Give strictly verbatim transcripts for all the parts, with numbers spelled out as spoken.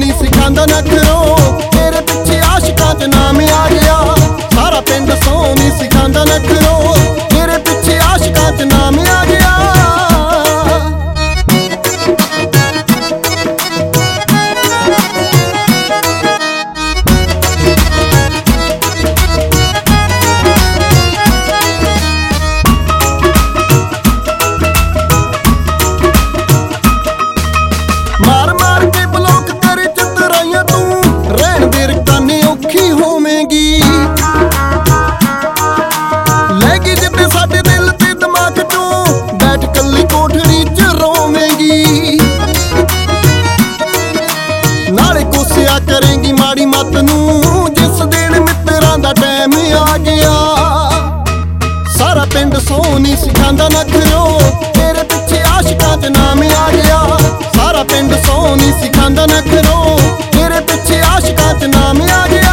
ਨੀ ਸਿਖਾਂਦਾ ਨਖਰੋ, ਤੇਰੇ ਪਿੱਛੇ ਆਸ਼ਿਕਾਂ ਚ ਨਾਮ ਆ ਗਿਆ। ਸਾਰਾ ਪਿੰਡ ਸੌ ਨੀ ਸਿਖਾਂਦਾ ਨਖਰੋ, ਤੇਰੇ ਪਿੱਛੇ ਆਸ਼ਿਕਾਂ ਚ ਨਾਮ ਆ ਗਿਆ। ਮਾਰ ਮਾਰ ਕੇ ਬਲੋਕ ਤੇਰੇ ਚਤਰਾਈਆਂ ਤੂੰ, ਰਹਿਣ ਦੇ ਰਕਾਨੇ ਔਖੀ ਹੋਵੇਂਗੀ। ਲੈ ਗਈ ਜਿੱਤੇ ਸਾਡੇ ਦਿਲ ਤੇ ਦਿਮਾਗ ਚੋਂ, ਬੈਠ ਕੱਲੀ ਕੋਠੜੀ ਚ ਰੋਵੇਂਗੀ। ਨਾਲੇ ਕੋਸਿਆ ਕਰੇਂਗੀ ਮਾੜੀ ਮੱਤ ਨੂੰ, ਜਿਸ ਦਿਨ ਮਿੱਤਰਾਂ ਦਾ ਟਾਈਮ ਆ ਗਿਆ। ਸਾਰਾ ਪਿੰਡ ਸੌ ਨੀ ਸਿਖਾਂਦਾ ਨਖਰੋ, ਤੇਰੇ ਪਿੱਛੇ ਆਸ਼ਿਕਾਂ ਚ ਨਾਮ ਆ ਗਿਆ। ਸਾਰਾ ਪਿੰਡ ਸੌ ਨੀ ਸਿਖਾਂਦਾ ਨਖਰੋ, ਤੇਰੇ ਪਿੱਛੇ ਆਸ਼ਿਕਾਂ ਚ ਨਾਮ ਆ ਗਿਆ।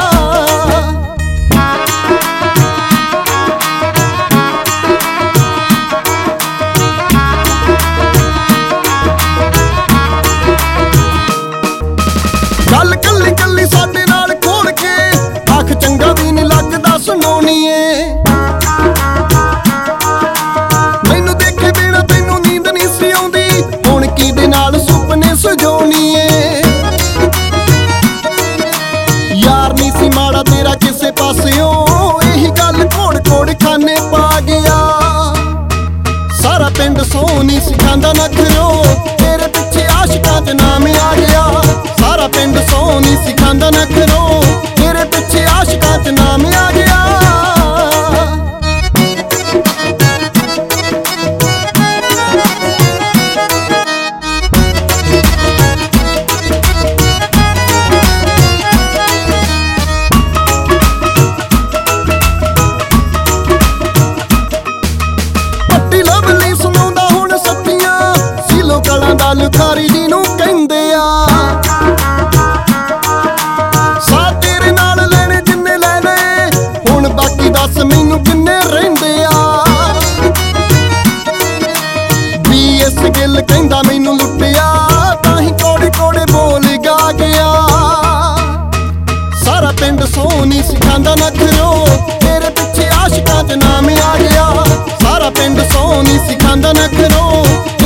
ਗੱਲ ਕੱਲੀ ਕੱਲੀ ਸਾਡੇ ਨਾਲ ਖੋਲ ਕੇ, ਆਖ ਚੰਗਾ ਵੀ ਨੀ ਲੱਗਦਾ ਸੁਣਾਉਣੀਏ। ਮੈਨੂੰ ਦੇਖੇ ਬਿਨਾ ਤੈਨੂੰ ਨੀਂਦ ਨੀ ਸੀ ਆਉਂਦੀ, ਹੁਣ ਕਿਹਦੇ ਨਾਲ ਸੁਪਨੇ ਸਜਾਉਣੀਏ। ਯਾਰ ਨੀ ਸੀ ਮਾੜਾ ਤੇਰਾ ਕਿਸੇ ਪਾਸਿਓਂ, ਇਹੀ ਗੱਲ ਕੋੜ ਕੋੜ ਖਾਨੇ ਪਾ ਗਿਆ। ਸਾਰਾ ਪਿੰਡ ਸੌ ਨੀ ਸਿਖਾਂਦਾ ਨਖਰੋ, ਤੇਰੇ ਪਿੱਛੇ ਆਸ਼ਿਕਾਂ ਚ ਨਾਮ ਆ ਗਿਆ। ਸਾਰਾ ਪਿੰਡ ਸੌ ਨੀ ਸਿਖਾਂਦਾ ਨਖਰੋ, ਤੇਰੇ ਪਿੱਛੇ ਆਸ਼ਿਕਾਂ ਚ ਨਾਮ ਆ ਗਿਆ। ਪੱਟੀ ਲਵਲੀ ਸੁਣਾਉਂਦਾ ਹੁਣ ਸੱਚੀਆਂ, ਸੀਲੋ ਕਲਾਂ ਦਾ ਲੁਖਾਰੀ ਜਿਹਨੂੰ ਕਹਿੰਦੇ ਆ। ਸਾ ਤੇਰੇ ਨਾਲ ਲੈਣੇ ਜਿੰਨੇ ਲੈਣੇ, ਹੁਣ ਬਾਕੀ ਦੱਸ ਮੈਨੂੰ ਕਿੰਨੇ ਰਹਿੰਦੇ ਆ। ਵੀ ਇਸ ਗਿੱਲ ਕਹਿੰਦਾ ਮੈਨੂੰ ਲੁੱਟਿਆ, ਤਾਂ ਹੀ ਕੋੜੇ ਕੋੜੇ ਬੋਲ ਗਾ ਗਿਆ। ਸਾਰਾ ਪਿੰਡ ਸੌ ਨੀ ਸਿਖਾਂਦਾ ਨਖਰੋ, ਤੇਰੇ ਪਿੱਛੇ ਆਸ਼ਿਕਾਂ ਚ ਨਾਮ ਆ ਗਿਆ। ਸਾਰਾ ਪਿੰਡ ਸੌ ਨੀ ਸਿਖਾਂਦਾ ਨਖਰੋ,